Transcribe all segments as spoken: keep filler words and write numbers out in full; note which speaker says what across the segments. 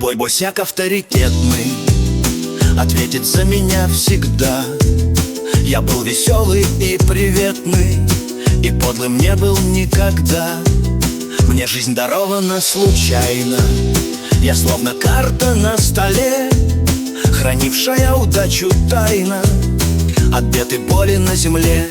Speaker 1: Любой босяк авторитетный ответит за меня всегда. Я был веселый и приветный, и подлым не был никогда. Мне жизнь дарована случайно, я словно карта на столе, хранившая удачу тайно от бед и боли на земле.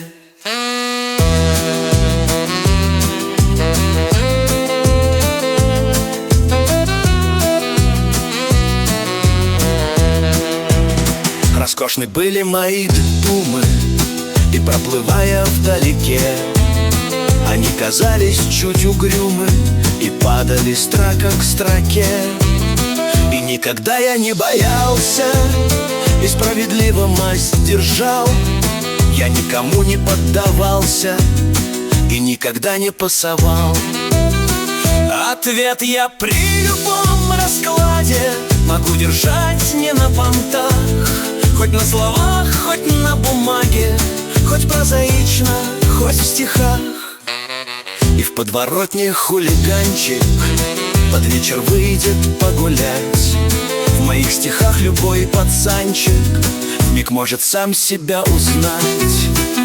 Speaker 1: Роскошны были мои думы, и проплывая вдалеке, они казались чуть угрюмы и падали строка к строке. И никогда я не боялся, и справедливо масть держал. Я никому не поддавался и никогда не пасовал. Ответ я при любом раскладе могу держать не на понтах, хоть на словах, хоть на бумаге, хоть прозаично, хоть в стихах. И в подворотне хулиганчик под вечер выйдет погулять. В моих стихах любой пацанчик вмиг может сам себя узнать.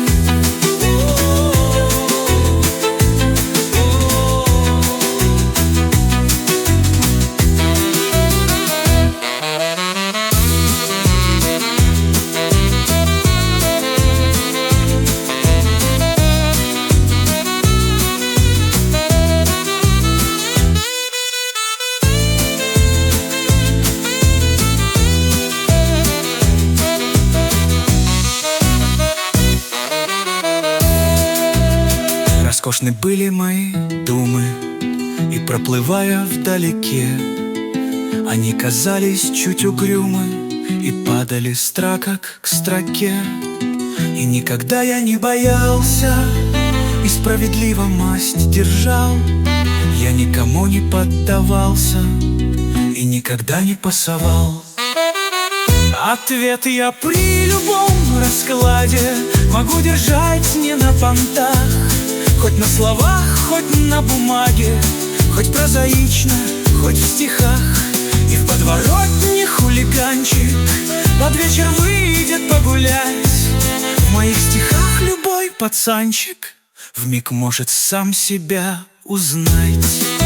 Speaker 1: Роскошны были мои думы, и проплывая вдалеке, они казались чуть угрюмы и падали строка к строке. И никогда я не боялся, и справедливо масть держал. Я никому не поддавался и никогда не пасовал. Ответ я при любом раскладе могу держать не на понтах, хоть на словах, хоть на бумаге, хоть прозаично, хоть в стихах. И в подворотне хулиганчик под вечер выйдет погулять. В моих стихах любой пацанчик вмиг может сам себя узнать.